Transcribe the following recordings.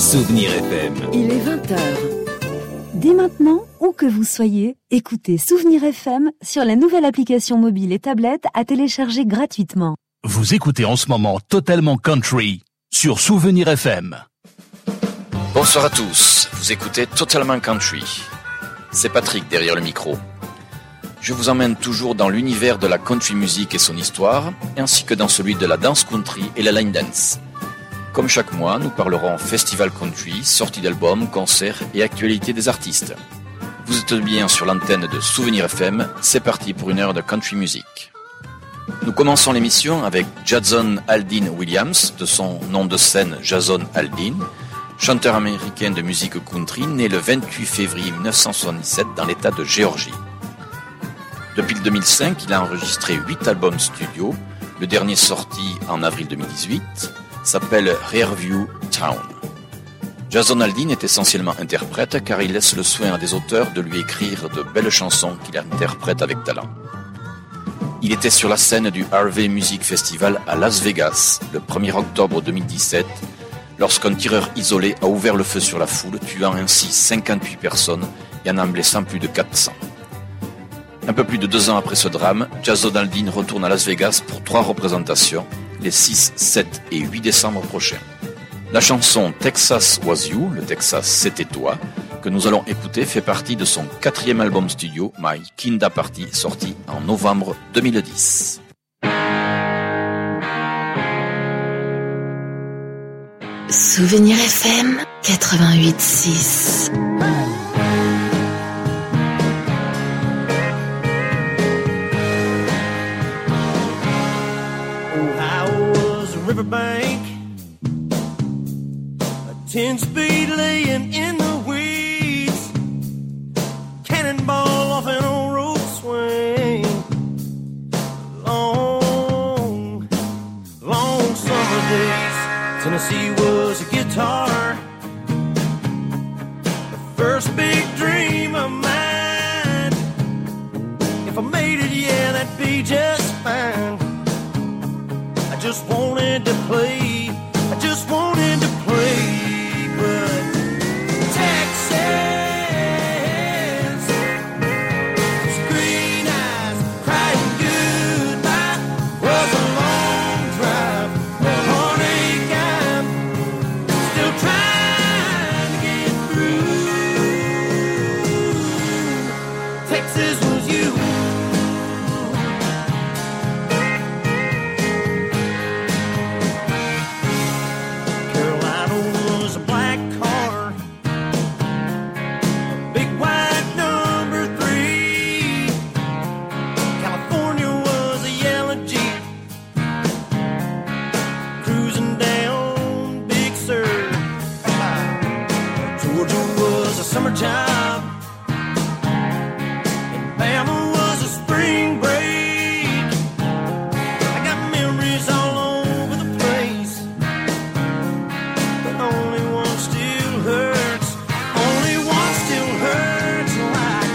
Souvenir FM. Il est 20h. Dès maintenant, où que vous soyez, écoutez Souvenir FM sur la nouvelle application mobile et tablette à télécharger gratuitement. Vous écoutez en ce moment Totalement Country sur Souvenir FM. Bonsoir à tous, vous écoutez Totalement Country. C'est Patrick derrière le micro. Je vous emmène toujours dans l'univers de la country music et son histoire, ainsi que dans celui de la dance country et la line dance. Comme chaque mois, nous parlerons festival country, sorties d'albums, concerts et actualités des artistes. Vous êtes bien sur l'antenne de Souvenir FM, c'est parti pour une heure de country music. Nous commençons l'émission avec Jason Aldean Williams, de son nom de scène Jason Aldean, chanteur américain de musique country, né le 28 février 1977 dans l'état de Géorgie. Depuis le 2005, il a enregistré 8 albums studio, le dernier sorti en avril 2018, s'appelle Rearview Town. Jason Aldean est essentiellement interprète car il laisse le soin à des auteurs de lui écrire de belles chansons qu'il interprète avec talent. Il était sur la scène du Harvey Music Festival à Las Vegas le 1er octobre 2017 lorsqu'un tireur isolé a ouvert le feu sur la foule, tuant ainsi 58 personnes et en en blessant plus de 400. Un peu plus de 2 ans après ce drame, Jason Aldean retourne à Las Vegas pour 3 représentations, les 6, 7 et 8 décembre prochains. La chanson Texas Was You, le Texas c'était toi, que nous allons écouter fait partie de son 4e album studio, My Kinda Party, sorti en novembre 2010. Souvenir FM 88.6. Riverbank, a 10-speed laying in the weeds, cannonball off an old road swing, long, long summer days. Tennessee was a guitar, the first big dream of mine. If I made it, yeah, that'd be just fine. I just wanted to play, I just wanted to play, but Texas, those green eyes crying goodbye, was a long drive, a heartache I'm still trying to get through. Texas was you. Summer job, and Bama was a spring break. I got memories all over the place, but only one still hurts. Only one still hurts like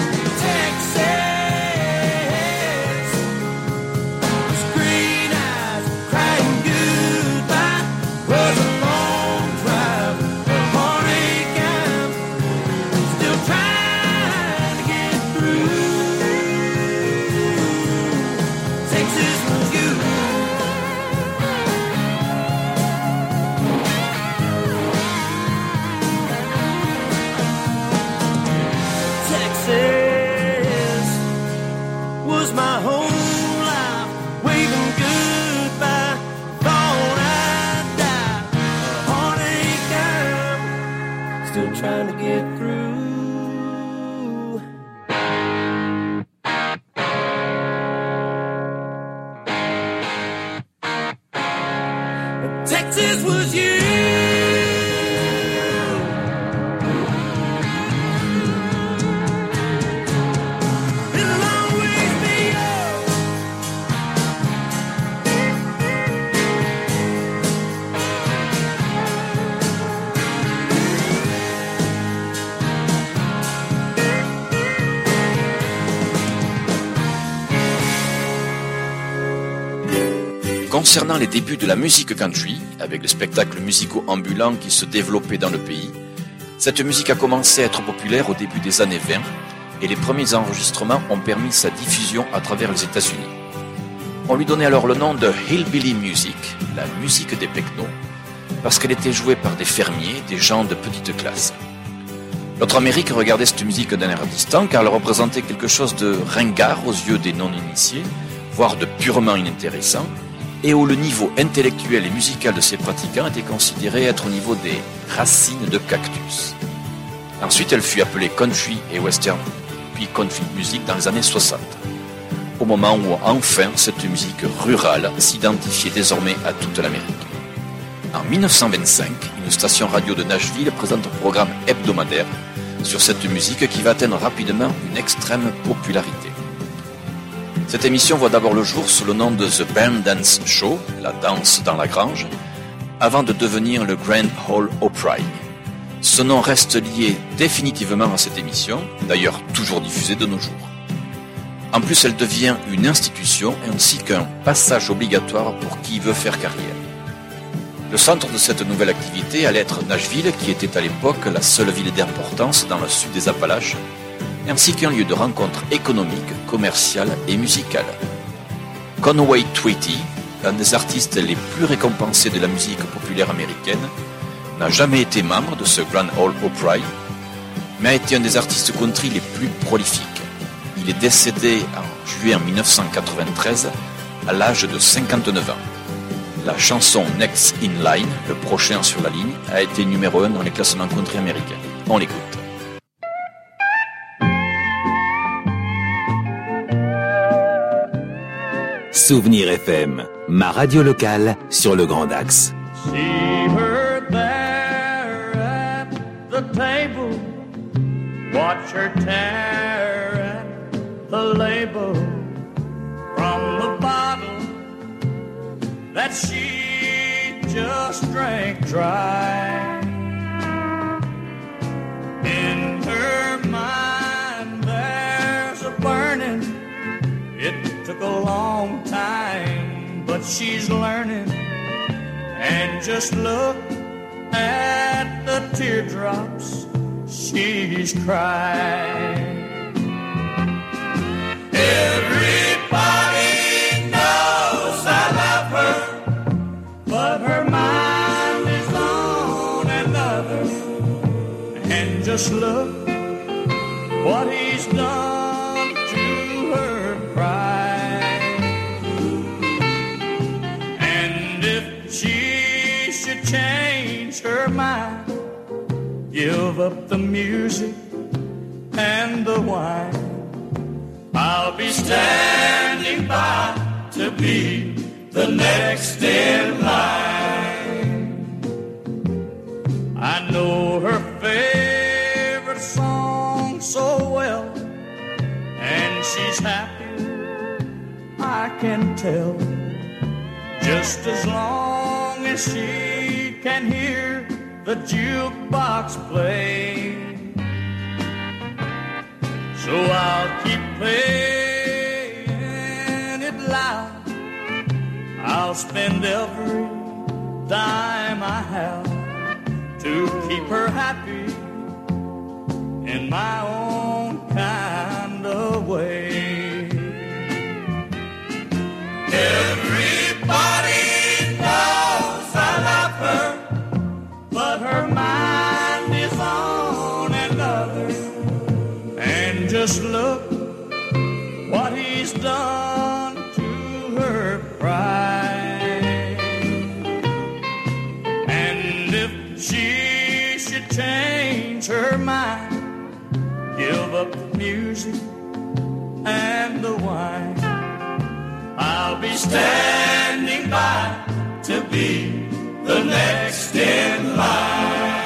Texas. Those green eyes crying goodbye was a long drive, a heartache I'm trying to get through. Texas was you. Texas was my whole life, waving goodbye. Thought I'd die, a heartache I'm still trying to get through. Texas was you. It'll always be yours. Concernant les débuts de la musique country, avec les spectacles musicaux ambulants qui se développaient dans le pays, cette musique a commencé à être populaire au début des années 20 et les premiers enregistrements ont permis sa diffusion à travers les États-Unis. On lui donnait alors le nom de Hillbilly Music, la musique des pecnos, parce qu'elle était jouée par des fermiers, des gens de petite classe. L'autre Amérique regardait cette musique d'un air distant car elle représentait quelque chose de ringard aux yeux des non-initiés, voire de purement inintéressant, et où le niveau intellectuel et musical de ses pratiquants était considéré être au niveau des racines de cactus. Ensuite, elle fut appelée country et western, puis country music dans les années 60. Au moment où enfin cette musique rurale s'identifiait désormais à toute l'Amérique. En 1925, une station radio de Nashville présente un programme hebdomadaire sur cette musique qui va atteindre rapidement une extrême popularité. Cette émission voit d'abord le jour sous le nom de The Barn Dance Show, la danse dans la grange, avant de devenir le Grand Ole Opry. Ce nom reste lié définitivement à cette émission, d'ailleurs toujours diffusée de nos jours. En plus, elle devient une institution ainsi qu'un passage obligatoire pour qui veut faire carrière. Le centre de cette nouvelle activité allait être Nashville, qui était à l'époque la seule ville d'importance dans le sud des Appalaches, ainsi qu'un lieu de rencontre économique, commerciale et musicale. Conway Twitty, l'un des artistes les plus récompensés de la musique populaire américaine, n'a jamais été membre de ce Grand Ole Opry, mais a été un des artistes country les plus prolifiques. Il est décédé en juillet 1993 à l'âge de 59 ans. La chanson Next in Line, le prochain sur la ligne, a été numéro 1 dans les classements country américains. On l'écoute. Souvenir FM, ma radio locale sur le Grand Axe. See her there at the table. Watch her tear at the label from the bottle that she just drank dry. In her mind there's a burning. It took a long time, but she's learning. And just look at the teardrops she's crying. Everybody knows I love her, but her mind is on another. And just look what he's done to her pride. And if she should change her mind, give up the music and the wine, I'll be standing by to be the next in line. I know her favorite song so well, and she's happy, I can tell, just as long as she can hear the jukebox play. So I'll keep playing it loud. I'll spend every dime I have to keep her happy in my own kind of way. Everybody knows I love her, but her mind is on another. And just look what he's done to her pride. And if she should change her mind, give up the music and the wine, I'll be standing by to be the next in line.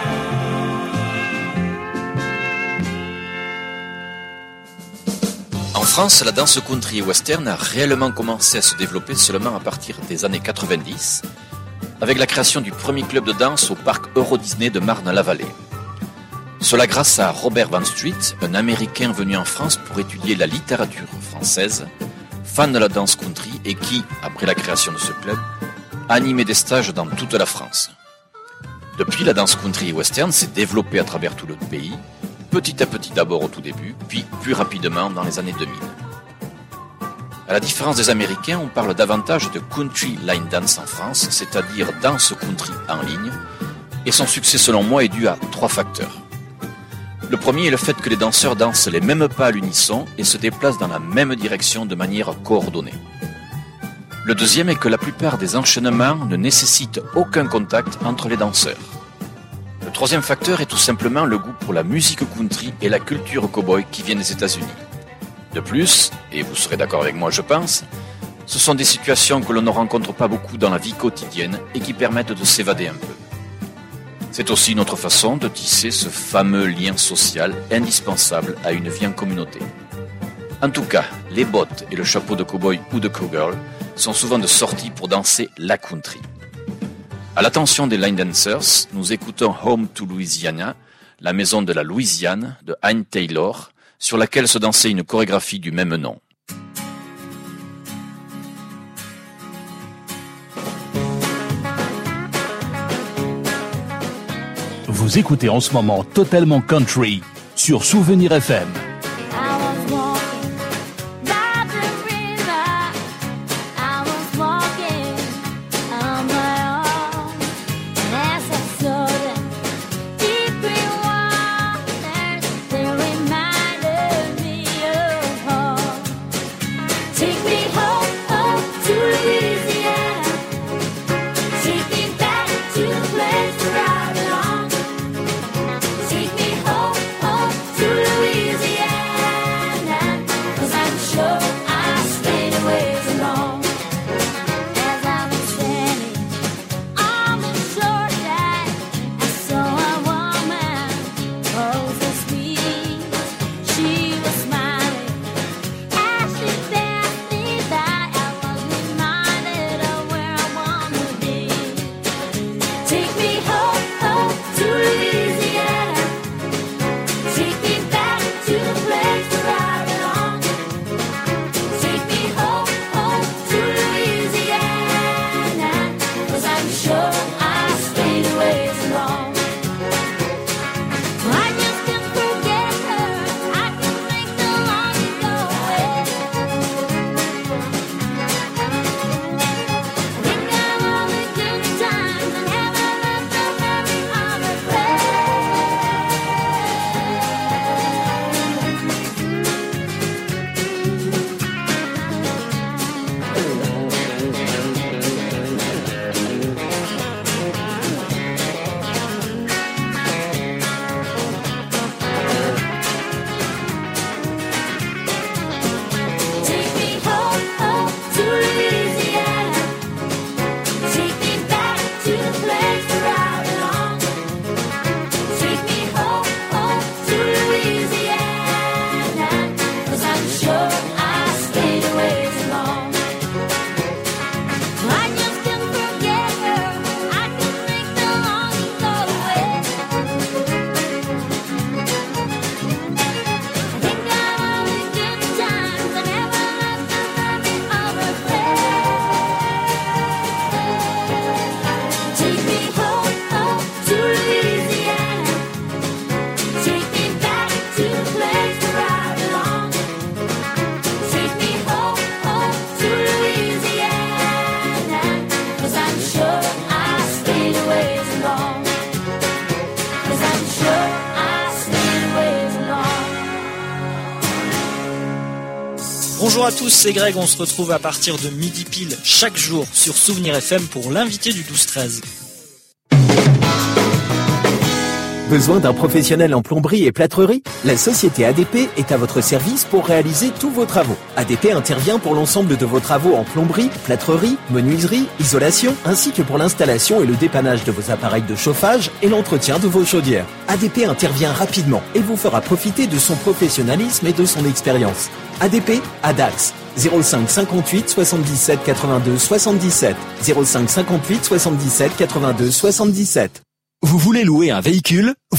En France, la danse country et western a réellement commencé à se développer seulement à partir des années 90, avec la création du premier club de danse au parc Euro Disney de Marne-la-Vallée. Cela grâce à Robert Van Street, un Américain venu en France pour étudier la littérature française, fan de la danse country et qui, après la création de ce club, animé des stages dans toute la France. Depuis, la danse country et western s'est développée à travers tout le pays, petit à petit d'abord au tout début, puis plus rapidement dans les années 2000. À la différence des Américains, on parle davantage de country line dance en France, c'est-à-dire danse country en ligne, et son succès selon moi est dû à 3 facteurs. Le premier est le fait que les danseurs dansent les mêmes pas à l'unisson et se déplacent dans la même direction de manière coordonnée. Le deuxième est que la plupart des enchaînements ne nécessitent aucun contact entre les danseurs. Le troisième facteur est tout simplement le goût pour la musique country et la culture cowboy qui viennent des États-Unis. De plus, et vous serez d'accord avec moi je pense, ce sont des situations que l'on ne rencontre pas beaucoup dans la vie quotidienne et qui permettent de s'évader un peu. C'est aussi une autre façon de tisser ce fameux lien social indispensable à une vie en communauté. En tout cas, les bottes et le chapeau de cowboy ou de cowgirl sont souvent de sortie pour danser la country. À l'attention des line dancers, nous écoutons Home to Louisiana, la maison de la Louisiane de Ann Taylor, sur laquelle se dansait une chorégraphie du même nom. Vous écoutez en ce moment Totalement Country sur Souvenir FM. Bonjour à tous, c'est Greg, on se retrouve à partir de midi pile chaque jour sur Souvenir FM pour l'invité du 12-13. Besoin d'un professionnel en plomberie et plâtrerie ? La société ADP est à votre service pour réaliser tous vos travaux. ADP intervient pour l'ensemble de vos travaux en plomberie, plâtrerie, menuiserie, isolation, ainsi que pour l'installation et le dépannage de vos appareils de chauffage et l'entretien de vos chaudières. ADP intervient rapidement et vous fera profiter de son professionnalisme et de son expérience. ADP à Dax, 05 58 77 82 77, 05 58 77 82 77. Vous voulez louer un véhicule ? Vous déménagez ?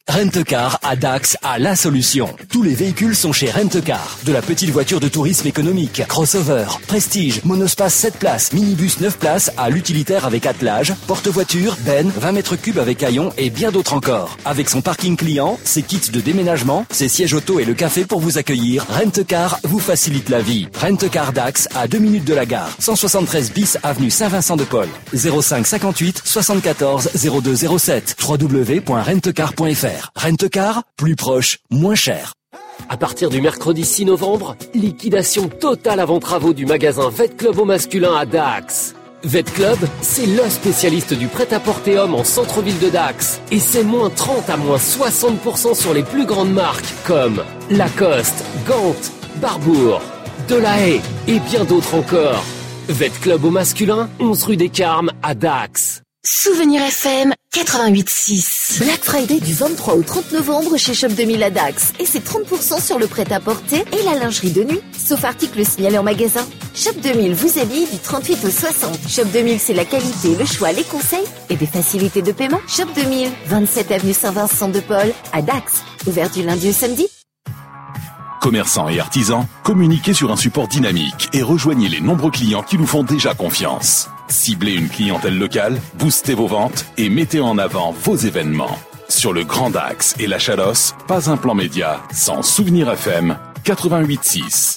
Rent-A-Car à Dax a la solution. Tous les véhicules sont chez Rent-A-Car. De la petite voiture de tourisme économique, crossover, prestige, monospace 7 places, minibus 9 places à l'utilitaire avec attelage, porte-voiture, benne, 20 mètres cubes avec haillons et bien d'autres encore. Avec son parking client, ses kits de déménagement, ses sièges auto et le café pour vous accueillir, Rent-A-Car vous facilite la vie. Rent-A-Car Dax à 2 minutes de la gare. 173 bis avenue Saint-Vincent-de-Paul. 05 58 74 02 07. www.rentecar.fr. Rent-A-Car, plus proche, moins cher. À partir du mercredi 6 novembre, liquidation totale avant travaux du magasin Vet Club au masculin à Dax. Vet Club, c'est le spécialiste du prêt-à-porter homme en centre-ville de Dax. Et c'est moins 30 à moins 60% sur les plus grandes marques comme Lacoste, Gant, Barbour, Delahaye et bien d'autres encore. Vet Club au masculin, 11 rue des Carmes à Dax. Souvenir FM 88.6. Black Friday du 23 au 30 novembre chez Shop 2000 à Dax. Et c'est 30% sur le prêt-à-porter et la lingerie de nuit, sauf articles signalés en magasin. Shop 2000 vous habille du 38 au 60. Shop 2000, c'est la qualité, le choix, les conseils et des facilités de paiement. Shop 2000, 27 avenue Saint-Vincent-de-Paul à Dax. Ouvert du lundi au samedi. Commerçants et artisans, communiquez sur un support dynamique et rejoignez les nombreux clients qui nous font déjà confiance. Ciblez une clientèle locale, boostez vos ventes et mettez en avant vos événements. Sur le Grand Dax et la Chalosse, pas un plan média sans Souvenir FM 88.6.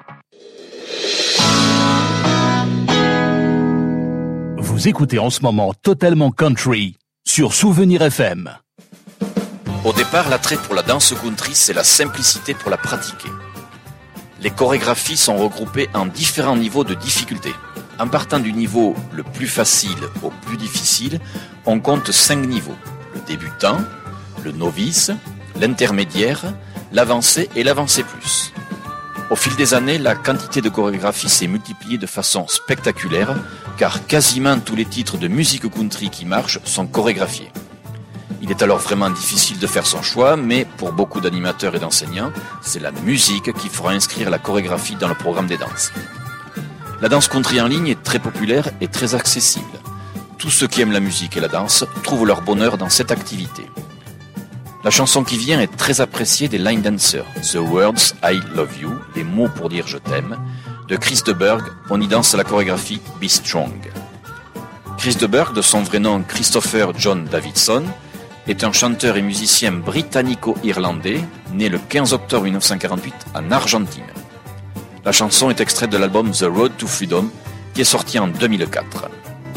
Vous écoutez en ce moment Totalement Country sur Souvenir FM. Au départ, l'attrait pour la danse country, c'est la simplicité pour la pratiquer. Les chorégraphies sont regroupées en différents niveaux de difficulté. En partant du niveau le plus facile au plus difficile, on compte 5 niveaux. Le débutant, le novice, l'intermédiaire, l'avancé et l'avancé plus. Au fil des années, la quantité de chorégraphies s'est multipliée de façon spectaculaire, car quasiment tous les titres de musique country qui marchent sont chorégraphiés. Il est alors vraiment difficile de faire son choix, mais pour beaucoup d'animateurs et d'enseignants, c'est la musique qui fera inscrire la chorégraphie dans le programme des danses. La danse country en ligne est très populaire et très accessible. Tous ceux qui aiment la musique et la danse trouvent leur bonheur dans cette activité. La chanson qui vient est très appréciée des line dancers. The Words I Love You, les mots pour dire je t'aime, de Chris de Burgh, on y danse la chorégraphie Be Strong. Chris de Burgh, de son vrai nom Christopher John Davidson, est un chanteur et musicien britannico-irlandais, né le 15 octobre 1948 en Argentine. La chanson est extraite de l'album The Road to Freedom, qui est sorti en 2004.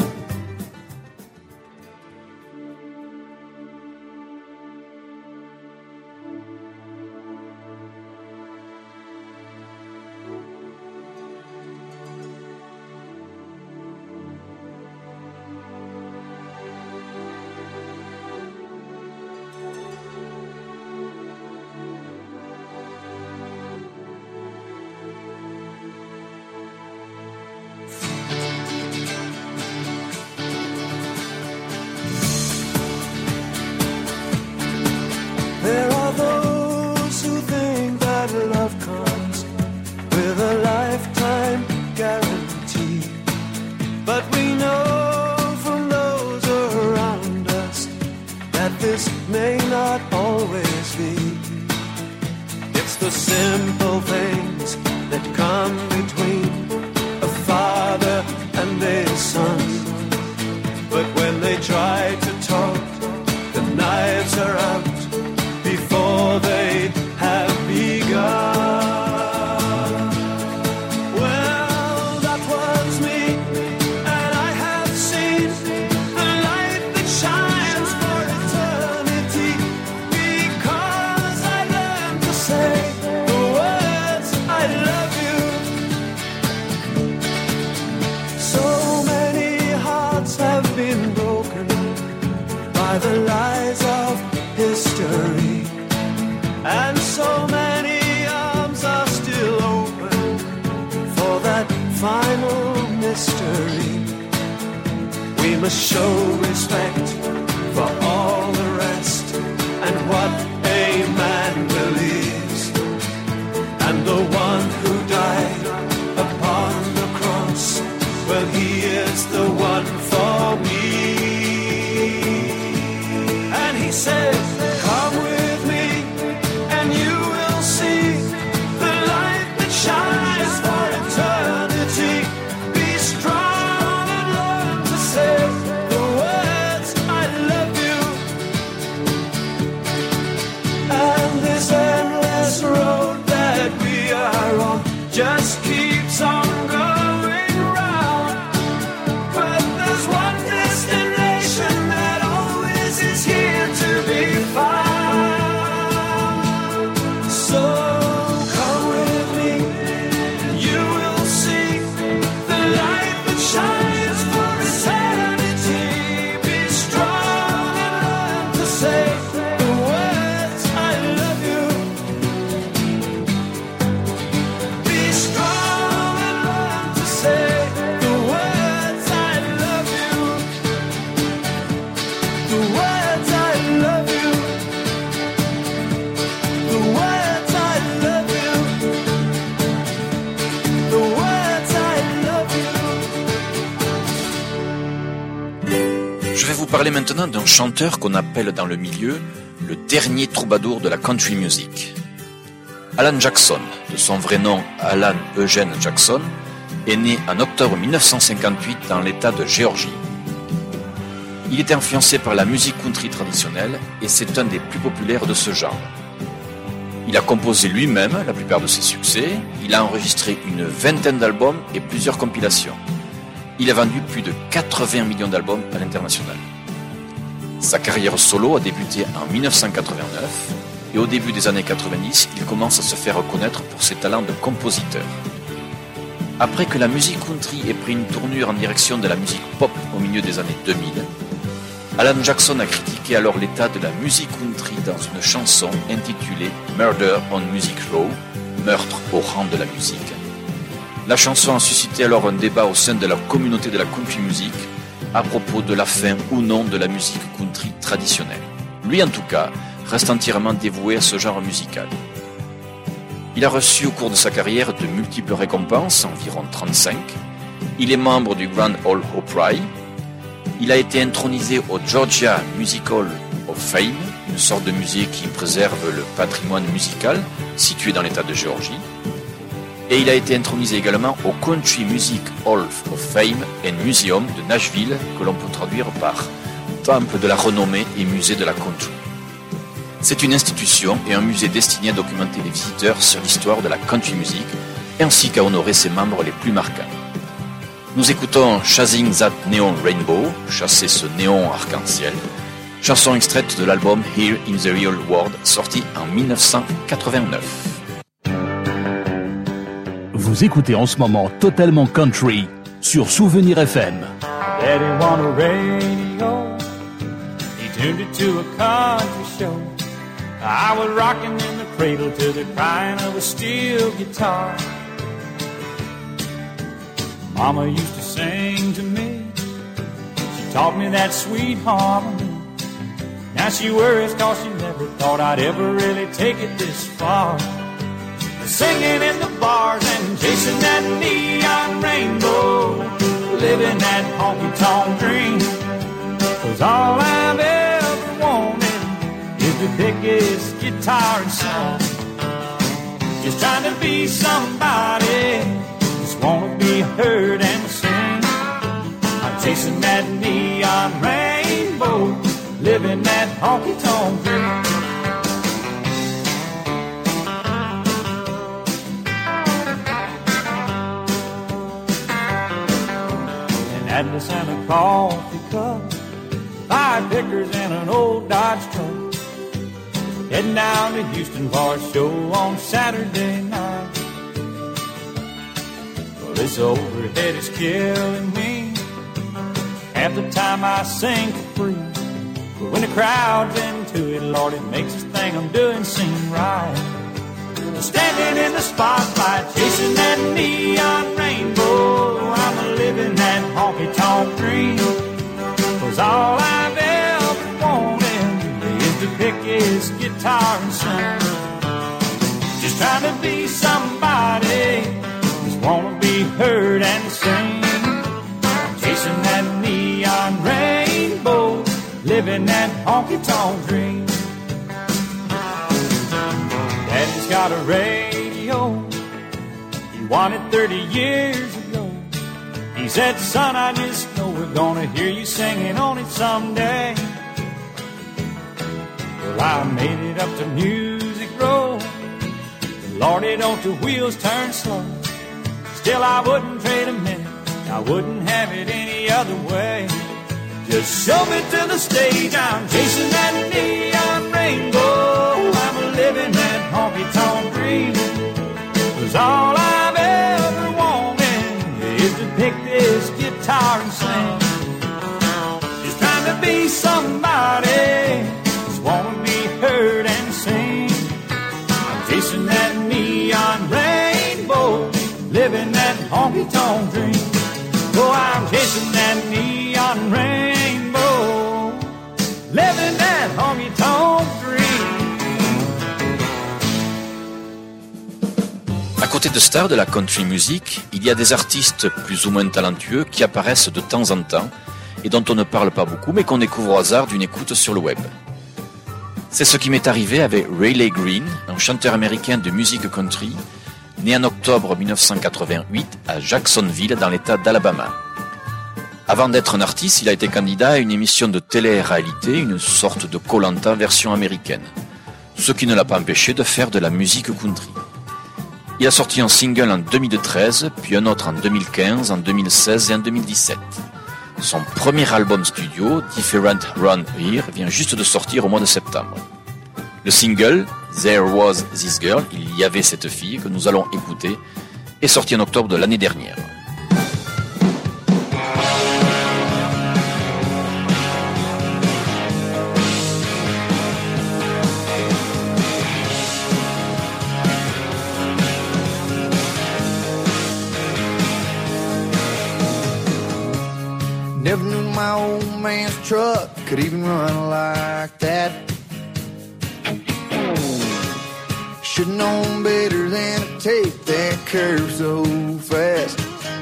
There are those who think that love comes with a lifetime guarantee. But we know from those around us that this may not always be. It's the simple things that come between a father and a son. But when they try to talk, the knives are out before they have begun. Well, that was me, and I have seen the light that shines for eternity, because I learned to say the words I love you. So many hearts have been broken by the lies of history, and so many arms are still open for that final mystery. We must show respect for all the rest and what a man believes. And the one who died upon the cross, well, he is the one for me. And he says, come with say the words I love you. Be strong and learn to say the words I love you. The words I love you. The words I love you. The words I love you. Je vais vous parler maintenant d'un chanteur qu'on appelle dans le milieu le dernier troubadour de la country music. Alan Jackson, de son vrai nom Alan Eugene Jackson, est né en octobre 1958 dans l'État de Géorgie. Il est influencé par la musique country traditionnelle et c'est un des plus populaires de ce genre. Il a composé lui-même la plupart de ses succès, il a enregistré une vingtaine d'albums et plusieurs compilations. Il a vendu plus de 80 millions d'albums à l'international. Sa carrière solo a débuté en 1989 et au début des années 90, il commence à se faire reconnaître pour ses talents de compositeur. Après que la musique country ait pris une tournure en direction de la musique pop au milieu des années 2000, Alan Jackson a critiqué alors l'état de la musique country dans une chanson intitulée Murder on Music Row, meurtre au rang de la musique. La chanson a suscité alors un débat au sein de la communauté de la country music à propos de la fin ou non de la musique country traditionnelle. Lui en tout cas reste entièrement dévoué à ce genre musical. Il a reçu au cours de sa carrière de multiples récompenses, environ 35. Il est membre du Grand Ole Opry. Il a été intronisé au Georgia Music Hall of Fame, une sorte de musée qui préserve le patrimoine musical situé dans l'État de Géorgie. Et il a été intronisé également au Country Music Hall of Fame and Museum de Nashville, que l'on peut traduire par Temple de la renommée et musée de la country. C'est une institution et un musée destiné à documenter les visiteurs sur l'histoire de la country music, ainsi qu'à honorer ses membres les plus marquants. Nous écoutons Chasing That Neon Rainbow, chasser ce néon arc-en-ciel, chanson extraite de l'album Here in the Real World, sorti en 1989. Vous écoutez en ce moment Totalement Country sur Souvenir FM. Daddy want a radio. He tuned it to a country show. I was rocking in the cradle to the crying of a steel guitar. Mama used to sing to me. She taught me that sweet harmony. Now she worries 'cause she never thought I'd ever really take it this far. Singing in the bars and chasing that neon rainbow, living that honky-tonk dream. 'Cause all I've ever wanted is to pick his guitar and song. Just trying to be somebody, just wanna be heard and sing. I'm chasing that neon rainbow, living that honky-tonk dream. Atlas and a coffee cup, 5 pickers and an old Dodge truck. Heading down to Houston for a show on Saturday night. Well, this overhead is killing me. Half the time I sing for free, but when the crowd's into it, Lord, it makes this thing I'm doing seem right. Standing in the spotlight, chasing that neon rainbow, I'm a living that honky-tonk dream. 'Cause all I've ever wanted is to pick his guitar and sing. Just trying to be somebody, just wanna be heard and sing. I'm chasing that neon rainbow, living that honky-tonk dream. Daddy's got a radio, he won it 30 years ago. He said, son, I just know we're gonna hear you singing on it someday. Well, I made it up to Music Row. Lordy, don't the wheels turn slow. Still, I wouldn't trade a minute, I wouldn't have it any other way. Just show me to the stage, I'm chasing that neon rainbow. I'm a living that honky-tonk dream. 'Cause all I've ever wanted is to pick this guitar and sing. Just trying to be somebody, just honky-tonk dream. Oh, I'm chasing that neon rainbow, living that honky-tonk dream. À côté de stars de la country music, il y a des artistes plus ou moins talentueux qui apparaissent de temps en temps et dont on ne parle pas beaucoup mais qu'on découvre au hasard d'une écoute sur le web. C'est ce qui m'est arrivé avec Rayleigh Green, un chanteur américain de musique country, né en octobre 1988 à Jacksonville dans l'état d'Alabama. Avant d'être un artiste, il a été candidat à une émission de télé-réalité, une sorte de Koh-Lanta version américaine, ce qui ne l'a pas empêché de faire de la musique country. Il a sorti un single en 2013, puis un autre en 2015, en 2016 et en 2017. Son premier album studio, Different Round Here, vient juste de sortir au mois de septembre. Le single, There Was This Girl, il y avait cette fille, que nous allons écouter, est sorti en octobre de l'année dernière. Never knew my old man's truck could even run like that. Should've known better than to take that curve so fast.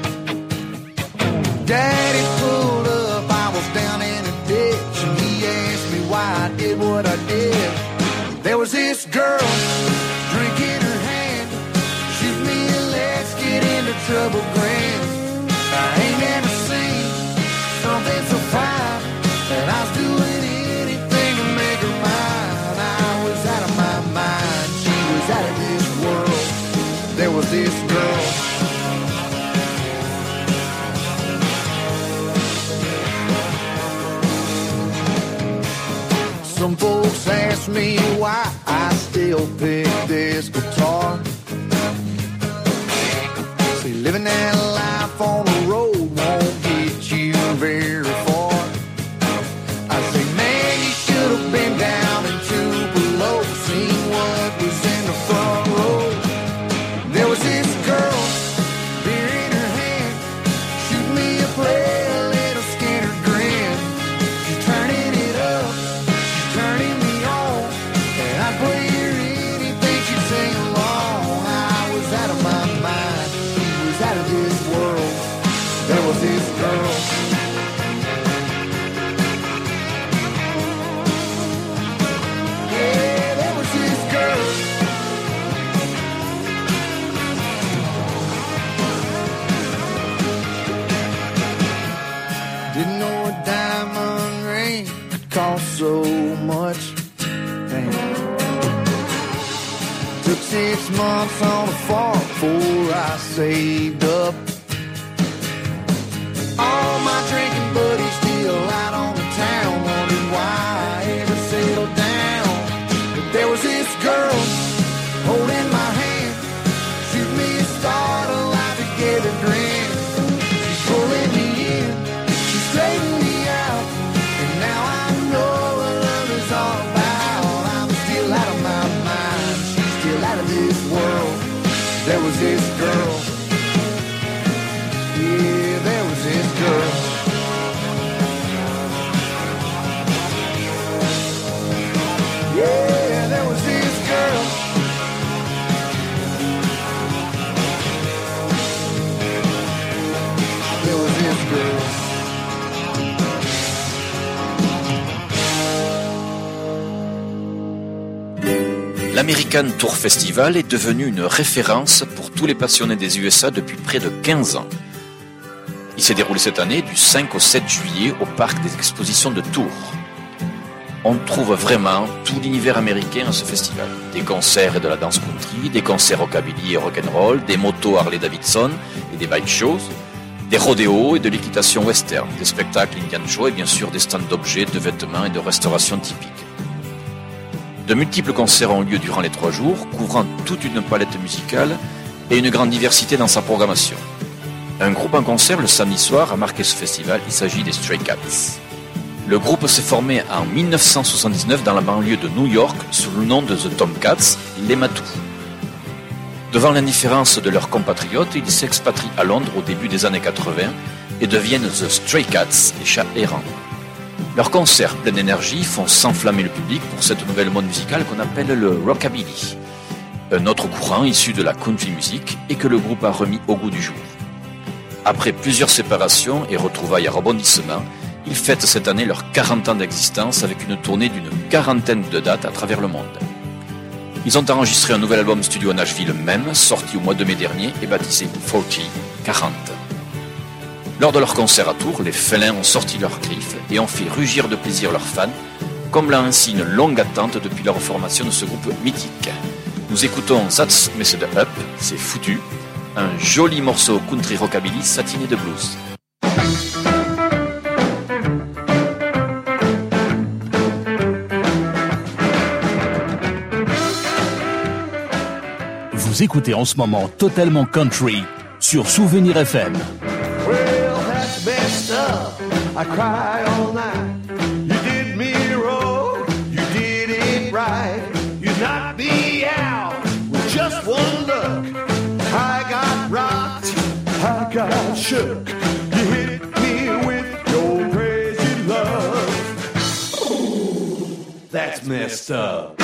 Daddy pulled up, I was down in a ditch, and he asked me why I did what I did. There was this girl, drink in her hand, shoot me and let's get into trouble grand. I ain't never seen something so fine, and I was doing anything to make her mine. I was out of my mind, she was out of this world. There was this girl. Some folks ask me why I still pick this guitar. See, living that life on the road won't get you very far. I say, man, you should have been down in Tupelo, seen what was in the front row. There was this girl, beer in her hand, shoot me a play, a little scared grin. She's turning it up, she's turning me on, and I'd play her anything she'd sing along. I was out of my mind, she was out of this world. There was this girl. Yeah, there was this girl. Didn't know a diamond ring could cost so much. Damn. Took 6 months on a farm before I saved up. All my drinking buddies still out on the town, wondering why I ever settled down. But there was this girl holding my hand, shoot me a start a life together grin. She's pulling me in, she's straightening me out, and now I know what love is all about. I'm still out of my mind, she's still out of this world. There was this girl. Yeah, there was this girl. Yeah, there was this girl. There was this girl. L'American Tour Festival est devenu une référence pour tous les passionnés des USA depuis près de 15 ans. Il s'est déroulé cette année du 5 au 7 juillet au parc des expositions de Tours. On trouve vraiment tout l'univers américain à ce festival. Des concerts et de la danse country, des concerts rockabilly et rock'n'roll, des motos Harley-Davidson et des bike shows, des rodéos et de l'équitation western, des spectacles Indian show et bien sûr des stands d'objets, de vêtements et de restauration typiques. De multiples concerts ont lieu durant les 3 jours, couvrant toute une palette musicale et une grande diversité dans sa programmation. Un groupe en concert le samedi soir a marqué ce festival, il s'agit des Stray Cats. Le groupe s'est formé en 1979 dans la banlieue de New York sous le nom de The Tomcats, les Matous. Devant l'indifférence de leurs compatriotes, ils s'expatrient à Londres au début des années 80 et deviennent The Stray Cats, les chats errants. Leurs concerts pleins d'énergie font s'enflammer le public pour cette nouvelle mode musicale qu'on appelle le rockabilly. Un autre courant issu de la country music et que le groupe a remis au goût du jour. Après plusieurs séparations et retrouvailles à rebondissement, ils fêtent cette année leurs 40 ans d'existence avec une tournée d'une 40aine de dates à travers le monde. Ils ont enregistré un nouvel album studio à Nashville même, sorti au mois de mai dernier et baptisé 40. Lors de leur concert à Tours, les félins ont sorti leurs griffes et ont fait rugir de plaisir leurs fans, comblant ainsi une longue attente depuis la reformation de ce groupe mythique. Nous écoutons That's Messed Up, c'est foutu, un joli morceau country rockabilly satiné de blues. Vous écoutez en ce moment Totalement Country sur Souvenir FM. Well, that's messed up. I cry all night. You did me wrong. You did it right. You knocked me out with just one look. I got rocked. I got shook. You hit me with your crazy love. That's messed up.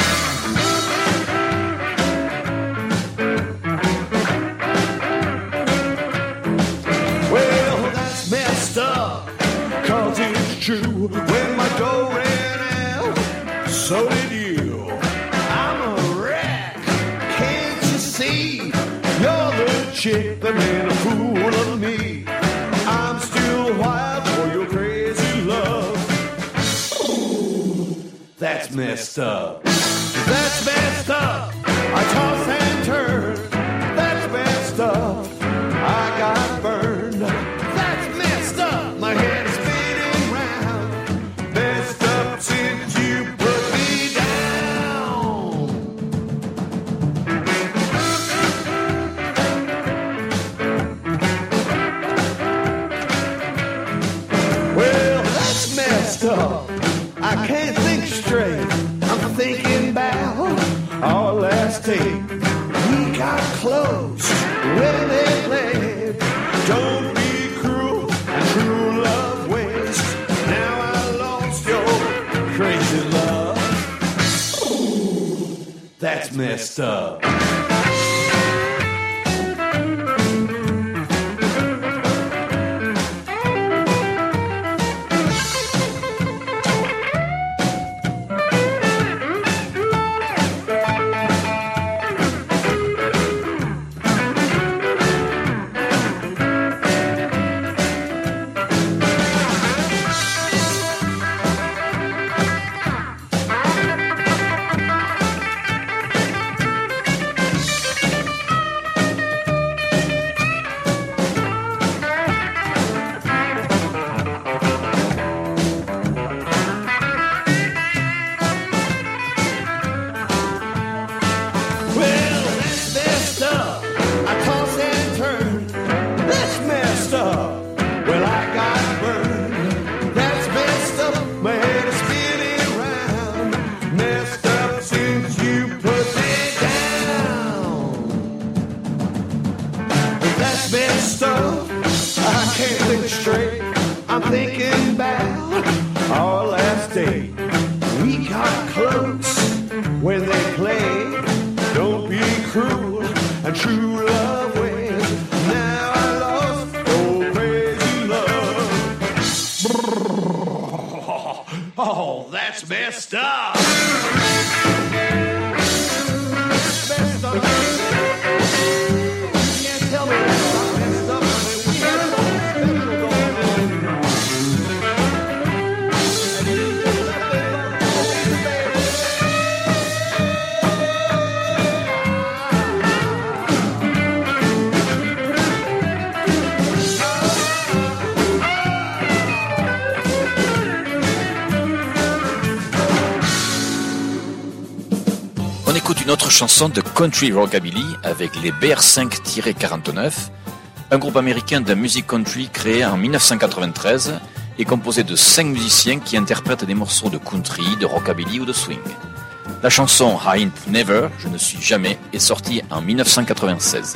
True. When my dough ran out, so did you. I'm a wreck, can't you see? You're the chick that made a fool of me. I'm still wild for your crazy love. That's messed up. That's messed up. I toss and turn. That's messed up. I got burned. That's messed up. My head is since you put me down. Well, that's messed up. I can't think straight. I'm thinking about our last date. We got close when they played. Don't be cruel and true love waits. Now I lost your crazy love. That's messed up. Une autre chanson de country rockabilly avec les BR5-49, un groupe américain de musique country créé en 1993 et composé de 5 musiciens qui interprètent des morceaux de country, de rockabilly ou de swing. La chanson I Ain't Never, je ne suis jamais, est sortie en 1996.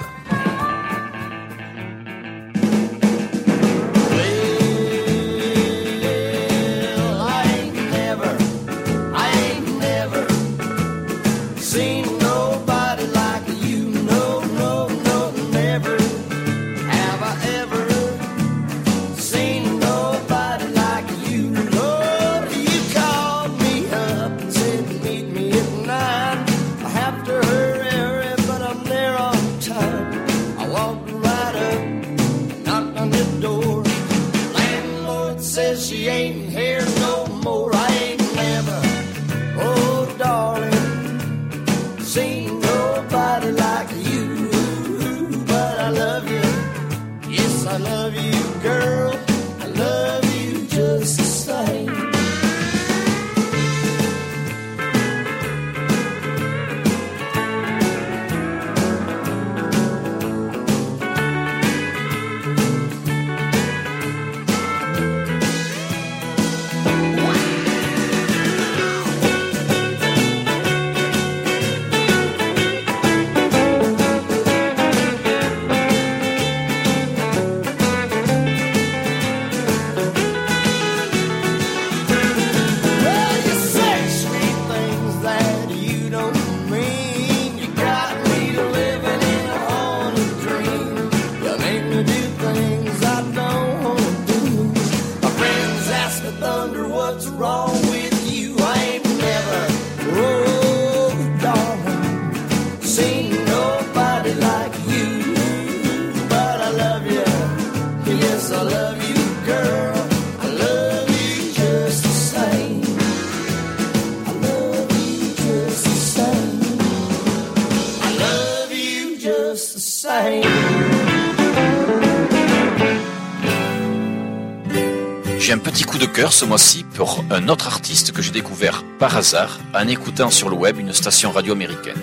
J'ai un petit coup de cœur ce mois-ci pour un autre artiste que j'ai découvert par hasard en écoutant sur le web une station radio américaine.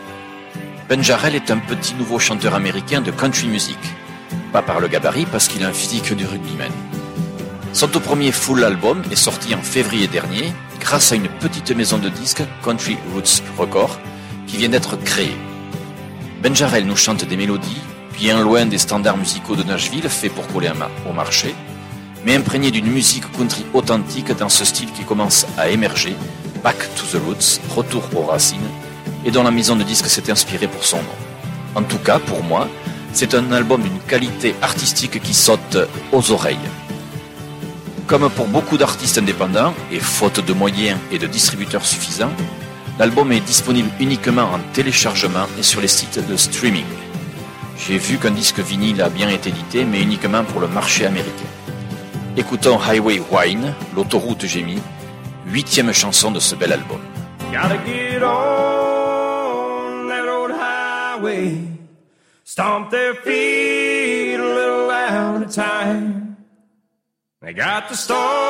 Ben Jarrell est un petit nouveau chanteur américain de country music. Pas par le gabarit, parce qu'il a un physique du rugbyman. Son tout premier full album est sorti en février dernier grâce à une petite maison de disques, Country Roots Records, qui vient d'être créée. Ben Jarrell nous chante des mélodies, bien loin des standards musicaux de Nashville faits pour coller au marché, mais imprégné d'une musique country authentique dans ce style qui commence à émerger, Back to the Roots, retour aux racines, et dont la maison de disques s'est inspirée pour son nom. En tout cas, pour moi, c'est un album d'une qualité artistique qui saute aux oreilles. Comme pour beaucoup d'artistes indépendants, et faute de moyens et de distributeurs suffisants, l'album est disponible uniquement en téléchargement et sur les sites de streaming. J'ai vu qu'un disque vinyle a bien été édité, mais uniquement pour le marché américain. Écoutons Highway Wine, l'autoroute gémie, 8e chanson de ce bel album. Gotta get on that old highway, stomp their feet a little out of time. They got the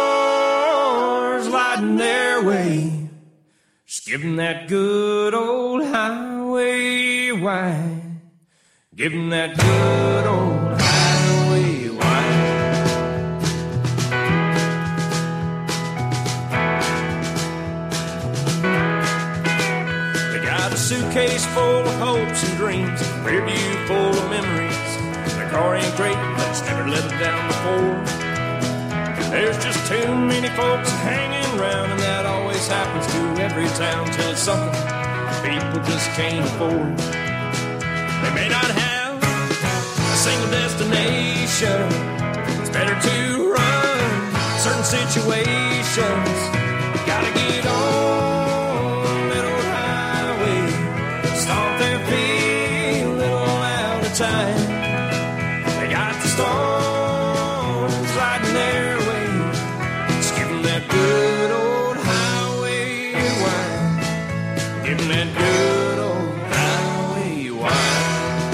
stars lighting their way, just give them that good old highway wine, give them that good old highway wine. Suitcase full of hopes and dreams, rear view full of memories. The car ain't great, but it's never let it down before. There's just too many folks hanging around, and that always happens to every town till it's something people just can't afford. They may not have a single destination. It's better to run certain situations. Gotta get on. Time. They got the storms lighting their way. Just give them that good old highway wine. Give them that good old highway wine.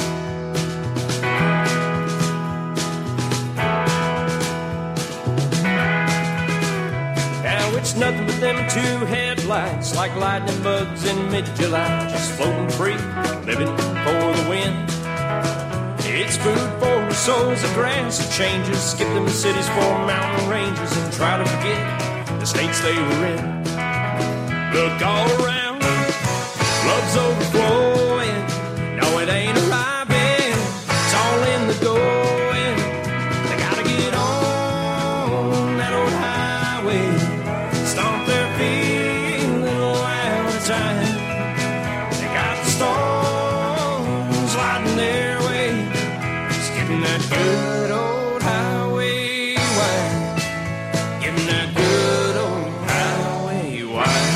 Now it's nothing but them two headlights, like lightning bugs in mid-July, just floating free, living for the wind. It's food for the souls, the grass it changes. Skip them cities for mountain ranges and try to forget the states they were in. Look all around, shine. They got the storms lighting their way, skipping that good old highway wide, giving that good old highway wide.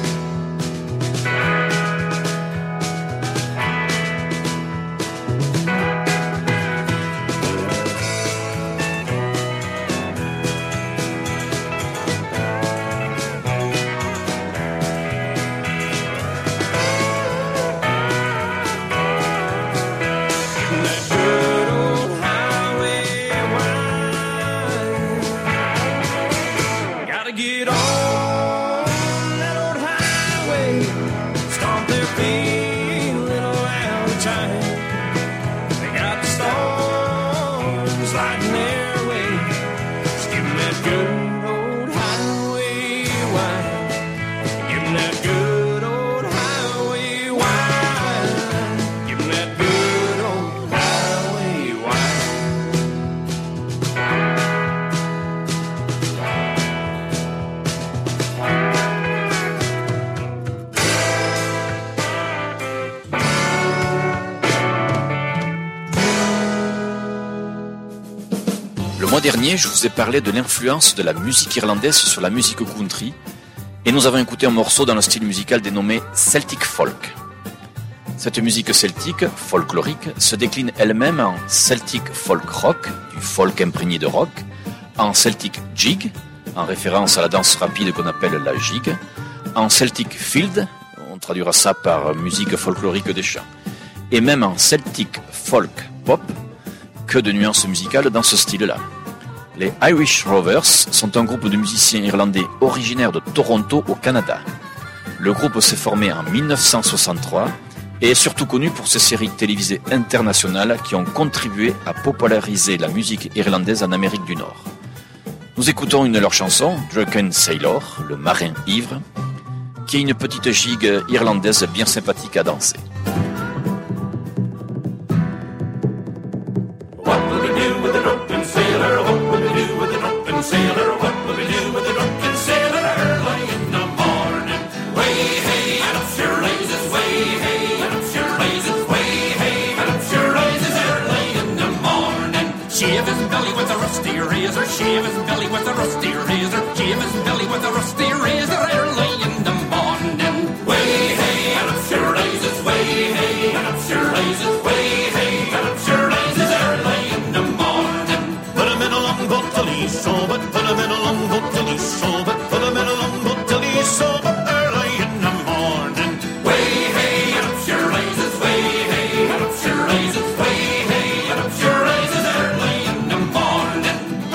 Get on that old highway, stomp their feet a little out of time. They got the storms lighting their way, just give 'em that good old highway wide, give 'em that good old highway wide, give 'em that good old highway wide. Le mois dernier, je vous ai parlé de l'influence de la musique irlandaise sur la musique country, et nous avons écouté un morceau dans le style musical dénommé Celtic Folk. Cette musique celtique, folklorique, se décline elle-même en Celtic Folk Rock, du folk imprégné de rock, en Celtic Jig, en référence à la danse rapide qu'on appelle la gigue, en Celtic Field, on traduira ça par musique folklorique des champs, et même en Celtic Folk Pop. Que de nuances musicales dans ce style-là. Les Irish Rovers sont un groupe de musiciens irlandais originaires de Toronto au Canada. Le groupe s'est formé en 1963 et est surtout connu pour ses séries télévisées internationales qui ont contribué à populariser la musique irlandaise en Amérique du Nord. Nous écoutons une de leurs chansons, Drunken Sailor, le marin ivre, qui est une petite gigue irlandaise bien sympathique à danser. Sailor, what will we do with the drunken sailor early in the morning? Way hey, and up she raises, way hey, and up she raises, way hey, and up she raises early in the morning. Shave his belly with a rusty razor, shave his belly with a rusty razor, shave his belly with a rusty razor early in the morning. Way hey, and up she raises, way hey, and up she raises, way hey, and up she raises early in the morning. Put him in a long boat till he's sober. Put him in a long boat till he's sober. Put him in a long boat till he's sober early in the morning. Way hey, and up she raises, way hey, and up she raises, way hey, and up she raises early in the morning.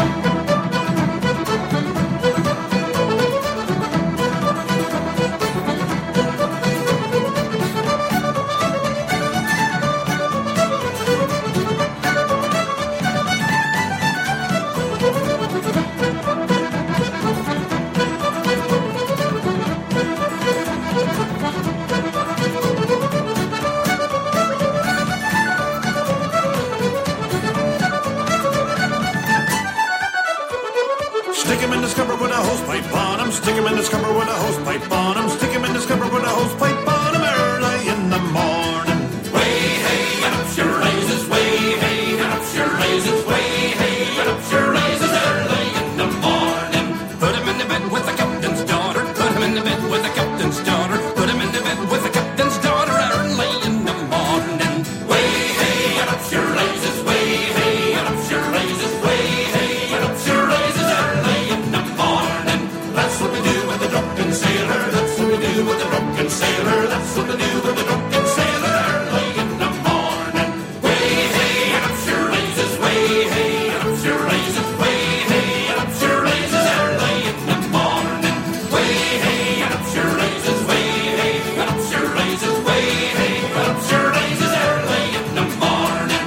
Stick him in the scupper with a hosepipe on him. Stick him in the scupper with a hosepipe on him. Stick him in the scupper with a hosepipe on him early in the morning. Way hey, and up she raises, way hey, and up she raises, way hey, and up she raises early in the morning. Put him in the bed with the captain's daughter. Put him in the bed with the captain's daughter. Put him in the bed with the captain's daughter early in the morning. Way hey, and up she raises, way hey, and up she raises, way hey, and up she raises early in the morning. That's what we do with the drunken sailor. That's what we do with the drunken sailor. That's what we do with the drunken sailor early in the morning. Way hey, and up she raises, way hey, and up she raises, way hey, and up she raises early in the morning. Way hey, and up she raises, way hey, and up she raises, way hey, and up she raises early in the morning.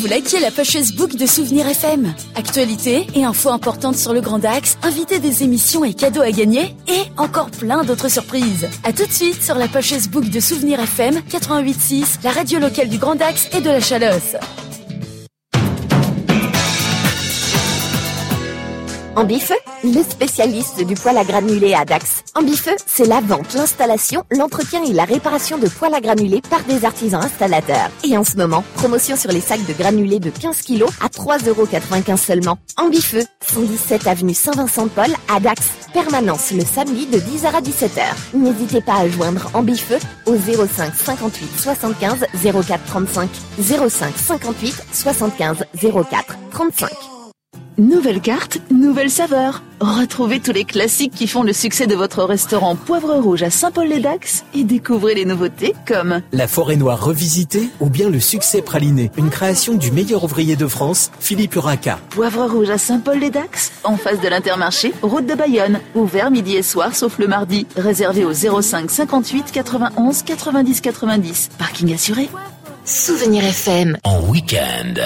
vous likiez la page Facebook de Souvenir FM. Actualités et infos importantes sur le Grand Dax, invités des émissions et cadeaux à gagner, et encore plein d'autres surprises. À tout de suite sur la page Facebook de Souvenir FM 88.6, la radio locale du Grand Dax et de la Chalosse. Ambifeu, le spécialiste du poêle à granulés à Dax. Ambifeu, c'est la vente, l'installation, l'entretien et la réparation de poêles à granulés par des artisans installateurs. Et en ce moment, promotion sur les sacs de granulés de 15 kg à 3,95€ seulement. Ambifeu, 117 avenue Saint-Vincent-de-Paul à Dax. Permanence le samedi de 10h à 17h. N'hésitez pas à joindre Ambifeu au 05 58 75 04 35. 05 58 75 04 35. Nouvelle carte, nouvelle saveur. Retrouvez tous les classiques qui font le succès de votre restaurant Poivre Rouge à Saint-Paul-les-Dax et découvrez les nouveautés comme la forêt noire revisitée ou bien le succès praliné, une création du meilleur ouvrier de France, Philippe Uraca. Poivre Rouge à Saint-Paul-les-Dax, en face de l'Intermarché, route de Bayonne. Ouvert midi et soir sauf le mardi. Réservé au 05 58 91 90 90. Parking assuré. Souvenir FM. En week-end.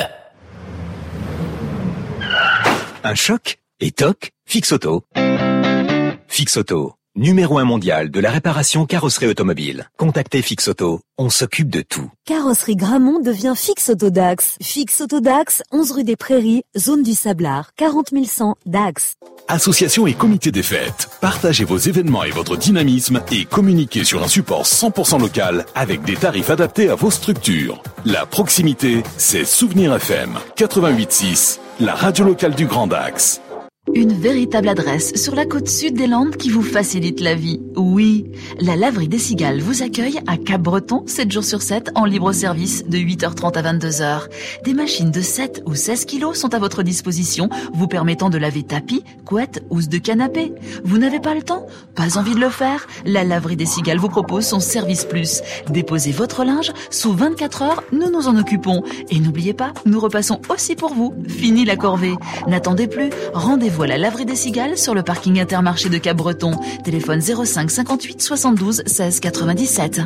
Un choc et toc, Fix Auto. Fix Auto, numéro 1 mondial de la réparation carrosserie automobile. Contactez Fix Auto, on s'occupe de tout. Carrosserie Gramont devient Fix Auto Dax. Fix Auto Dax, 11 rue des Prairies, zone du Sablard, 40 100 Dax. Association et comité des fêtes, partagez vos événements et votre dynamisme et communiquez sur un support 100% local avec des tarifs adaptés à vos structures. La proximité, c'est Souvenir FM 88.6, la radio locale du Grand Dax. Une véritable adresse sur la côte sud des Landes qui vous facilite la vie. Oui, la laverie des Cigales vous accueille à Cap-Breton 7 jours sur 7 en libre service de 8h30 à 22h. Des machines de 7 ou 16 kilos sont à votre disposition, vous permettant de laver tapis, couettes, housses de canapé. Vous n'avez pas le temps? Pas envie de le faire? La laverie des Cigales vous propose son service plus. Déposez votre linge, sous 24 heures, nous nous en occupons. Et n'oubliez pas, nous repassons aussi pour vous. Fini la corvée. N'attendez plus, rendez-vous à la laverie des Cigales sur le parking Intermarché de Cap-Breton. Téléphone 05 58 72 16 97.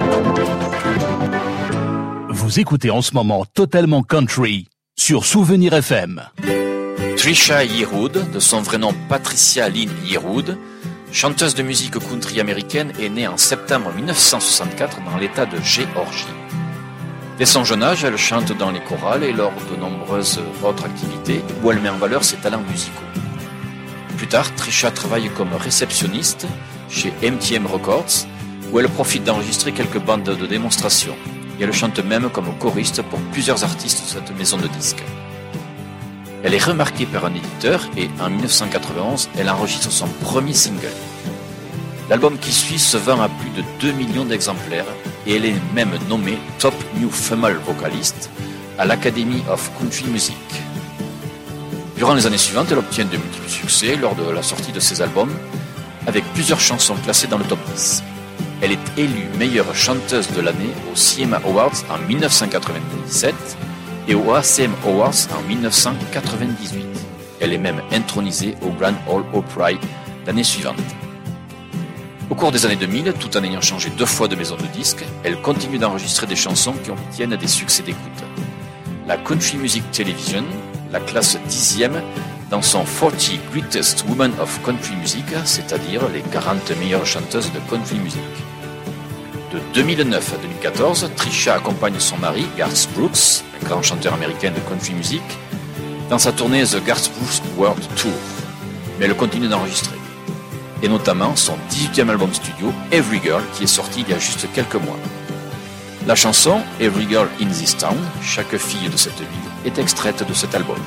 Vous écoutez en ce moment Totalement Country sur Souvenir FM. Trisha Yearwood, de son vrai nom Patricia Lynn Yearwood, chanteuse de musique country américaine, est née en septembre 1964 dans l'État de Géorgie. Dès son jeune âge, elle chante dans les chorales et lors de nombreuses autres activités où elle met en valeur ses talents musicaux. Plus tard, Trisha travaille comme réceptionniste chez MTM Records, où elle profite d'enregistrer quelques bandes de démonstration. Et elle chante même comme choriste pour plusieurs artistes de cette maison de disques. Elle est remarquée par un éditeur et en 1991, elle enregistre son premier single. L'album qui suit se vend à plus de 2 millions d'exemplaires et elle est même nommée Top New Female Vocalist à l'Academy of Country Music. Durant les années suivantes, elle obtient de multiples succès lors de la sortie de ses albums, avec plusieurs chansons classées dans le top 10. Elle est élue meilleure chanteuse de l'année aux CMA Awards en 1997 et aux ACM Awards en 1998. Elle est même intronisée au Grand Ole Opry l'année suivante. Au cours des années 2000, tout en ayant changé 2 fois de maison de disques, elle continue d'enregistrer des chansons qui obtiennent des succès d'écoute. La Country Music Television la classe 10e dans son 40 Greatest Women of Country Music, c'est-à-dire les 40 meilleures chanteuses de country music. De 2009 à 2014, Trisha accompagne son mari, Garth Brooks, un grand chanteur américain de country music, dans sa tournée The Garth Brooks World Tour. Mais elle continue d'enregistrer. Et notamment son 18e album studio, Every Girl, qui est sorti il y a juste quelques mois. La chanson Every Girl in This Town, chaque fille de cette ville, est extraite de cet album.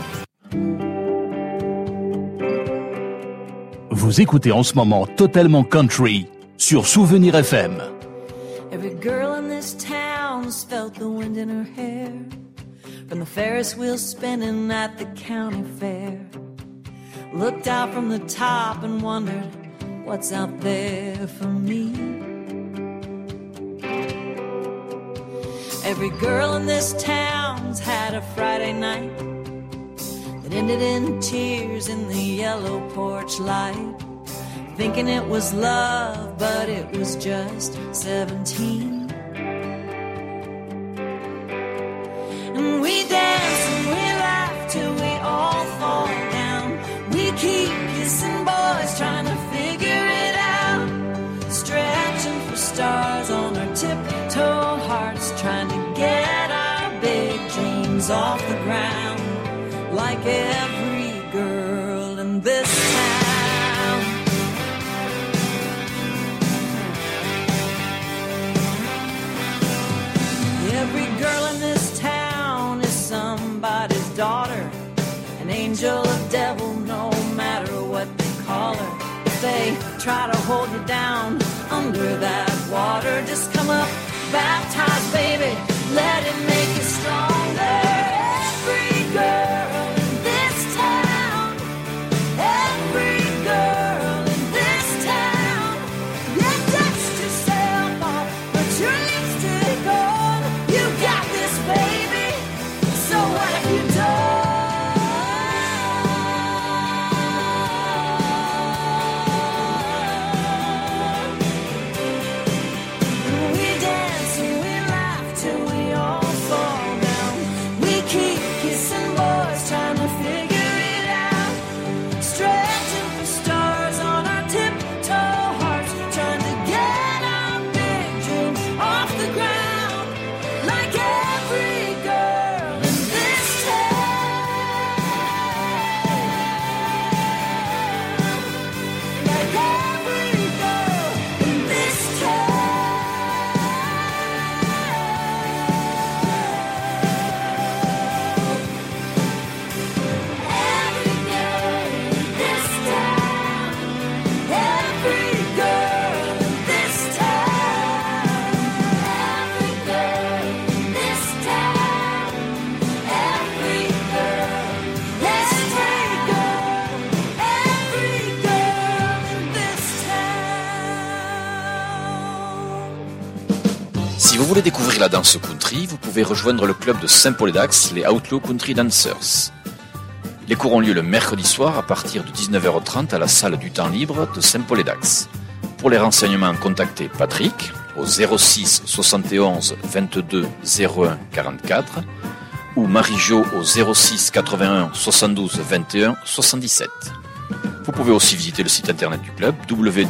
Vous écoutez en ce moment Totalement Country sur Souvenir FM. Every girl in this town's felt the wind in her hair from the Ferris wheel spinning at the county fair. Looked out from the top and wondered what's out there for me. Every girl in this town's had a Friday night that ended in tears in the yellow porch light, thinking it was love, but it was just 17. And we danced try to hold you down under that water. Just come up, baptized, baby, let it make you stronger. Every girl in this town, every girl in this town, you dust yourself off, but your lipstick on. You got this, baby, so what have you done? Si vous voulez découvrir la danse country, vous pouvez rejoindre le club de Saint-Paul-et-Dax, les Outlaw Country Dancers. Les cours ont lieu le mercredi soir à partir de 19h30 à la salle du temps libre de Saint-Paul-et-Dax. Pour les renseignements, contactez Patrick au 06 71 22 01 44 ou Marie-Jo au 06 81 72 21 77. Vous pouvez aussi visiter le site internet du club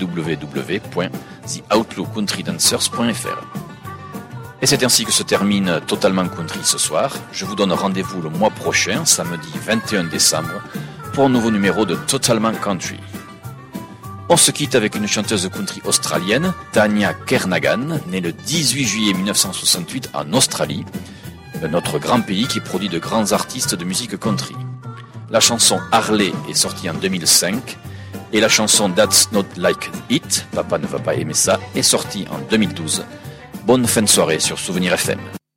www.theoutlawcountrydancers.fr. Et c'est ainsi que se termine Totalement Country ce soir. Je vous donne rendez-vous le mois prochain, samedi 21 décembre, pour un nouveau numéro de Totalement Country. On se quitte avec une chanteuse country australienne, Tanya Kernagan, née le 18 juillet 1968 en Australie, notre grand pays qui produit de grands artistes de musique country. La chanson Harley est sortie en 2005 et la chanson That's Not Like It, Papa ne va pas aimer ça, est sortie en 2012. Bonne fin de soirée sur Souvenir FM.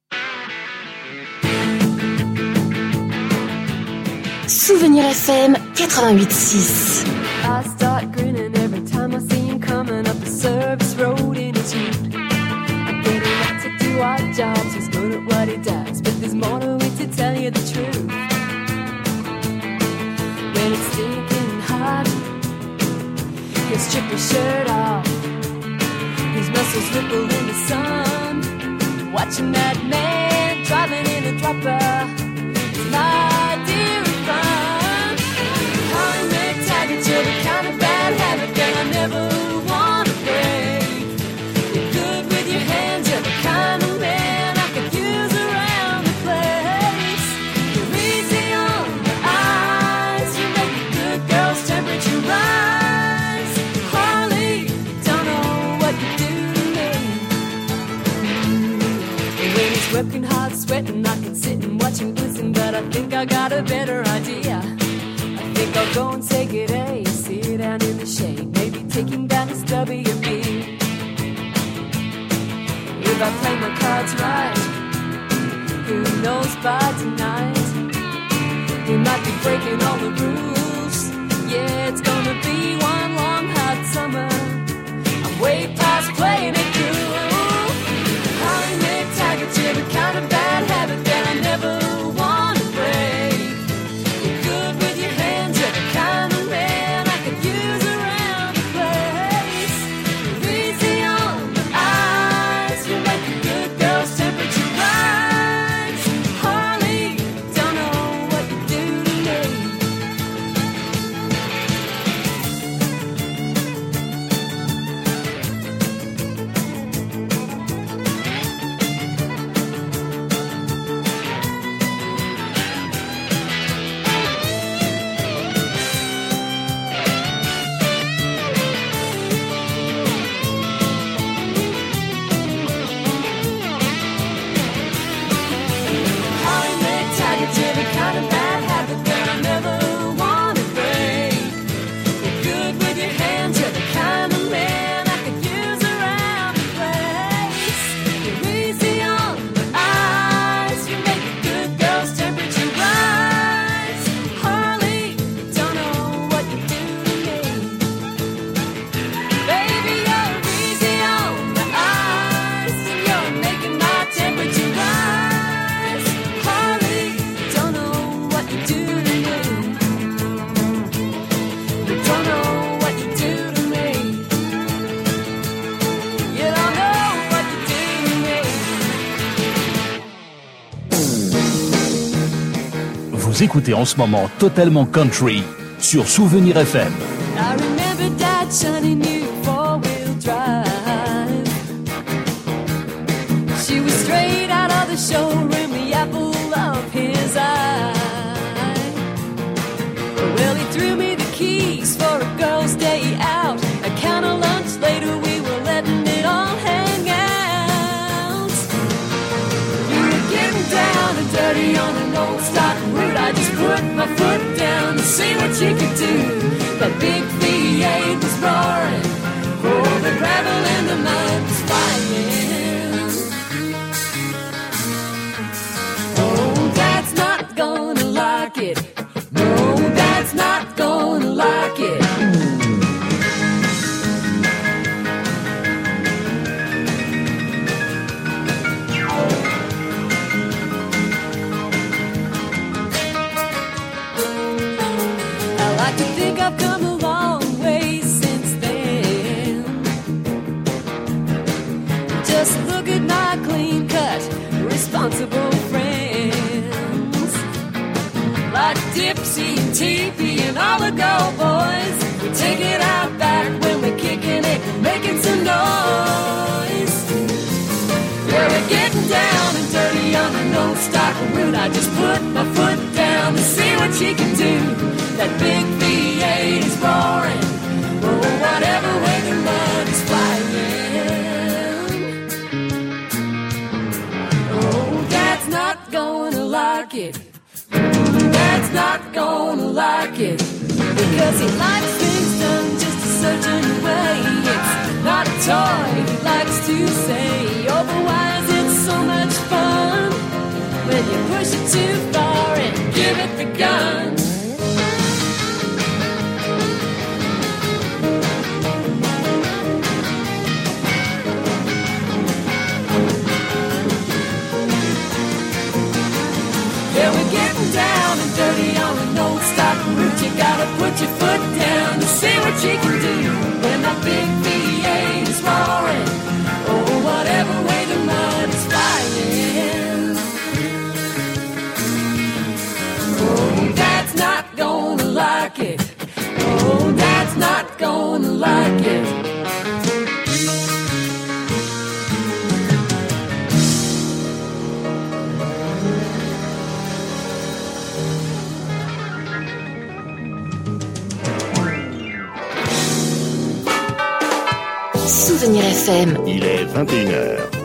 Souvenir FM 88.6. I start grinning every time I see him coming up the service road in his Jeep. I'm getting out to do our jobs, he's good at what he does, but there's more to it to tell you the truth. When it's stinking hot, he'll strip his shirt off, his muscles ripple in the sun. Watching that man driving in a dropper, it's my dear fun. I'm Taggart, you're the kind of bad habit that I never want to break. You're good with your hands, you're the kind of man I could use around the place. You're easy on the eyes, you make a good girl's temperature rise. Harley, don't know what you do to me. When he's working hard, sweating, I can sit and watch him glisten, but I think I got a better idea. I think I'll go and take it easy, sit down in the shade, maybe taking down his WB. If I play my cards right, who knows by tonight, he might be breaking all the rules. Yeah, it's gonna be one long hot summer, I'm way past playing it cool. I'm Nick Taggart, you're the kind of bad habit that I never want to break. You're good with your hands, you're the kind of man I could use around the place. You're easy on the eyes, you make a good girl's temperature rise. Harley, don't know what you do to me. Vous écoutez en ce moment Totalement Country sur Souvenir FM. I remember Dad shunning you four-wheel drive. She was straight out of the showroom, the apple of his eye. Well, he threw me the keys for a girl's day out. A counter lunch later, we were letting it all hang out. You were getting down and dirty on an old stock route. I just put my foot down to see what you could do. That big V8 was roaring. Oh, the gravel in the mud was flying. Oh, Dad's not gonna like it. No, Dad's not gonna like it. I like to think I've come a long way since then. Just look at my clean-cut, responsible friends. Like Dipsy and TP and all the go boys. We take it out back when we're kicking it, making some noise. Yeah, we're getting down and dirty on an old stock route. I just put my foot down to see what you can do. That big V8 is roaring. Oh, whatever way the mud is flying. Oh, Dad's not gonna like it. Dad's not gonna like it. Because he likes things done just a certain way. It's not a toy, he likes to say. Otherwise it's so much fun when you push it too far and give it the gun. Yeah, we're getting down and dirty on an old stock route. You gotta put your foot down to see what you can do when that big V8 is roaring. Oh, whatever way the mud is flying. Oh, Dad's not gonna like it. Oh, Dad's not gonna like it. Souvenir FM. Il est 21h.